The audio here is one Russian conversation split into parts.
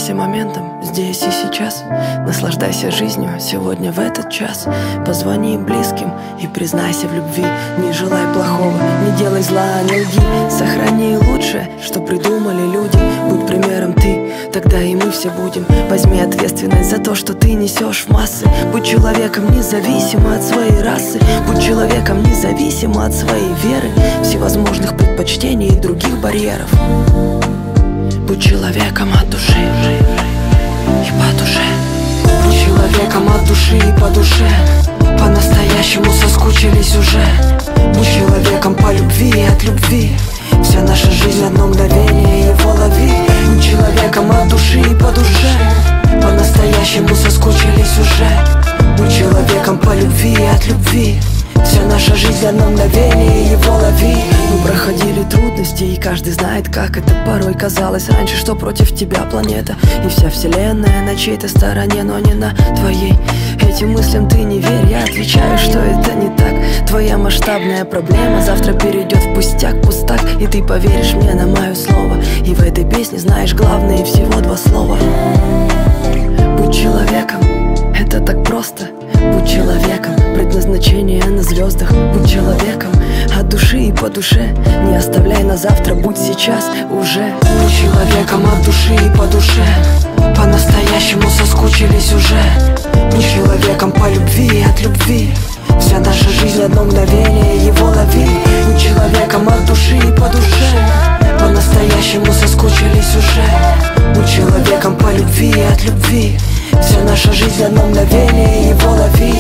Наслаждайся моментом здесь и сейчас. Наслаждайся жизнью сегодня в этот час. Позвони близким и признайся в любви. Не желай плохого, не делай зла, не лги. Сохрани лучшее, что придумали люди. Будь примером ты, тогда и мы все будем. Возьми ответственность за то, что ты несешь в массы. Будь человеком независимо от своей расы. Будь человеком независимо от своей веры, всевозможных предпочтений и других барьеров. Будь человеком от души и по душе. Будь человеком от души и по душе. По-настоящему соскучились уже. Будь человеком по любви и от любви. Вся наша жизнь одно мгновение, его лови. Будь человеком от души и по душе. По-настоящему соскучились уже. Будь человеком по любви и от любви. Вся наша жизнь одно мгновение, его лови. Мы проходили трудности, и каждый знает, как это порой казалось раньше, что против тебя планета и вся вселенная на чьей-то стороне, но не на твоей. Этим мыслям ты не верь, я отвечаю, что это не так. Твоя масштабная проблема завтра перейдет в пустяк, и ты поверишь мне на мое слово. И в этой песне знаешь главное всего два слова. Будь человеком, это так просто. Будь человеком, предназначение на звездах. Будь человеком от души и по душе. Не оставляй на завтра, будь сейчас уже. Будь человеком от души и по душе. По-настоящему соскучились уже. Будь человеком по любви и от любви. Вся наша жизнь одно мгновение, его лови. Будь человеком от души и по душе. По-настоящему соскучились уже. Будь человеком по любви и от любви. Вся наша жизнь одно мгновение, его лови.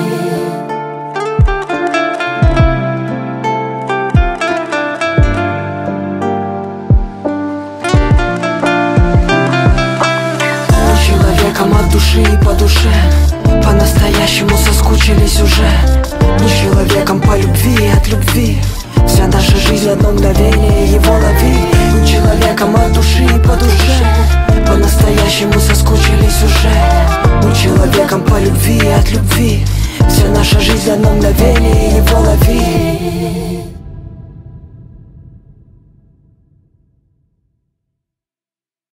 Будь человеком от души и по душе. По-настоящему соскучились уже. Будь человеком по любви и от любви. Вся наша жизнь одно мгновение, его лови. Будь человеком от души и по душе. По-настоящему соскучились уже. Будь человеком по любви и от любви. Вся наша жизнь одно мгновение, его лови.